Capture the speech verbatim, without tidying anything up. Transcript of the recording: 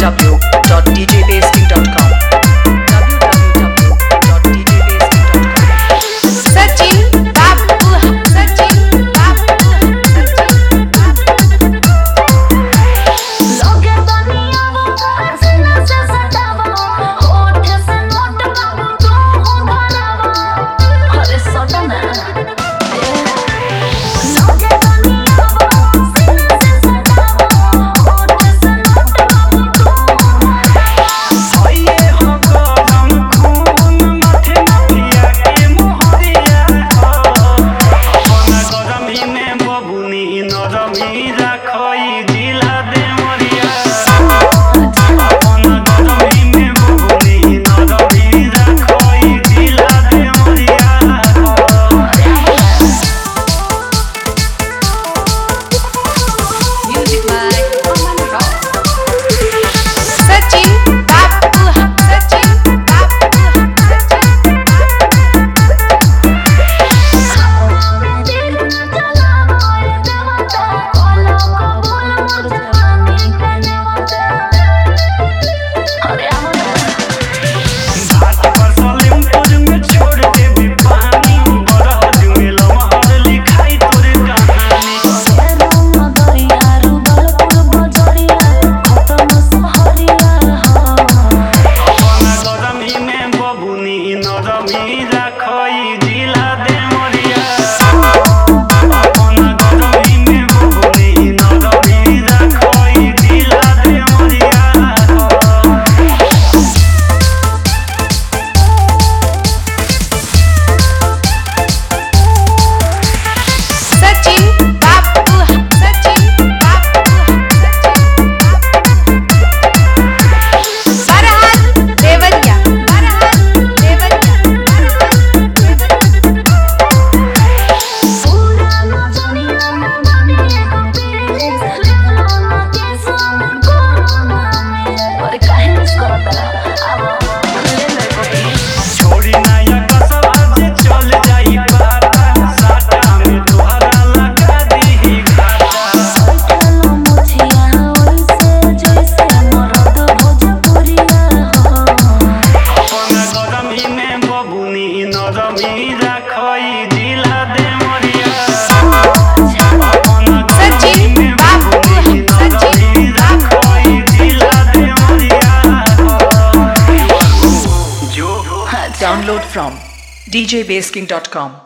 w dot d j basking dot com w w w dot d j basking dot com Sachin बाबू सचिन बाबू सचिन लोगे दुनिया वो हंसना से सतावा होठ से नोट बाबू तू उधरावा अरे सटना लोगे दुनिया वो हंसना से सतावा होठ से नोट बाबू तू उधरावा होइए हो गरम खून माथे माफिया के मोहरिया हो अपना गरमी में बबुनी नरमी राखई जिला दे मरिया अपना गरमी में बबुनी नरमी राखई जिला दे मरिया Music by Aman Rock. Sachin बाबू सचिन बाबू सचिन दिल न चला मोर देवता कोला को बोल मोर जवानी कने वाला अरे आमना घाट पर सलीमपुर में छोड़ दे भी पानी बरहज में लमहर लिखाई तोर कहानी सेरो मदरिया रुबलपुर बजरिया खतम सहरिया हो अपना गरमी में बबुनी नरमी राखई जिला दे मरिया अपना गरमी में बबुनी नरमी राखई जिला दे मरिया सचिन बाबू सचिन बाबू सचिन बरहान देवरिया बरहान देवरिया पूरा ना दुनिया में बने को प्लीज लेना ना के संग कोरोना में और काहे मिस करता अब ले ले को छोड़ी नाया कसर आज चल जाई पाटा साटा में तोहरा लगा दी घाटा चलो मुझिया वैसे जैसे मरद भोजपुरिया हो अपना गरमी में बबुनी नरमी राखई जिला दे मरिया अपना सचिन गरमी में बाबू बबुनी सचिन नरमी राखई जिला दे मरिया जो download from d j basking dot com